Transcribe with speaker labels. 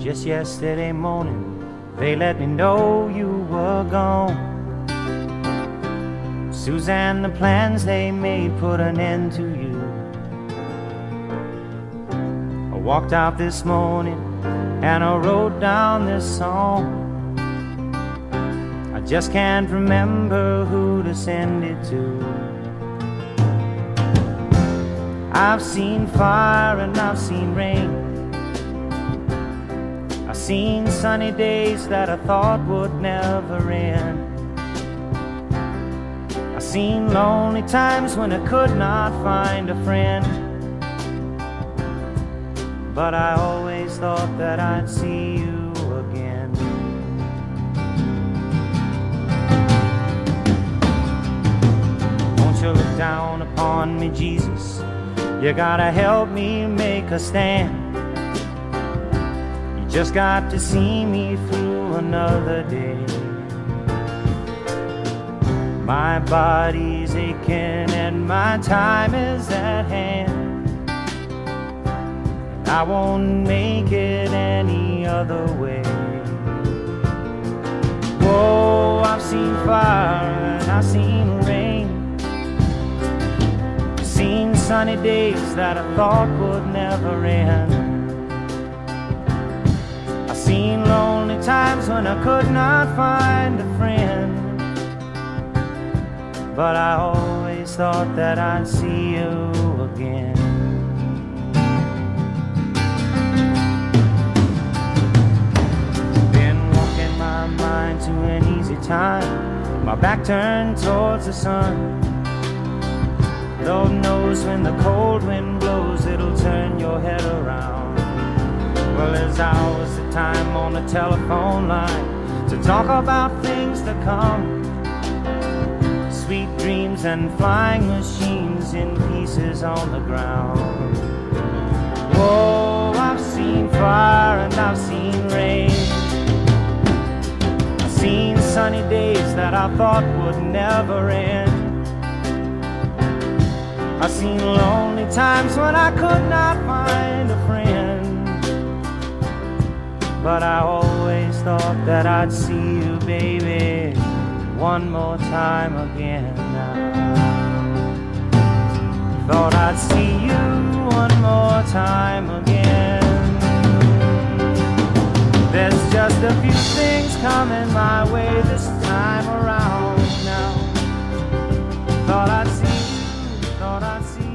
Speaker 1: Just yesterday morning, they let me know you were gone. Suzanne, the plans they made put an end to you. I walked out this morning and I wrote down this song. I just can't remember who to send it to. I've seen fire and I've seen rain. I've seen sunny days that I thought would never end. I've seen lonely times when I could not find a friend. But I always thought that I'd see you again. Won't you look down upon me, Jesus? You gotta help me make a stand. You just got to see me through another day. My body's aching and my time is at hand. I won't make it any other way. Whoa, I've seen fire and I've seen rain. I've seen sunny days that I thought would never end. I've seen lonely times when I could not find a friend. But I always thought that I'd see you again. Mind to an easy time, my back turned towards the sun. Lord knows when the cold wind blows, it'll turn your head around. Well, there's hours of time on the telephone line to talk about things to come. Sweet dreams and flying machines in pieces on the ground. Whoa, I've seen fire and I've seen rain. Seen sunny days that I thought would never end. I've seen lonely times when I could not find a friend. But I always thought that I'd see you, baby, one more time again now. Thought I'd see you one more time again. There's just a few things coming my way this time around now. Thought I'd see you, thought I'd see you.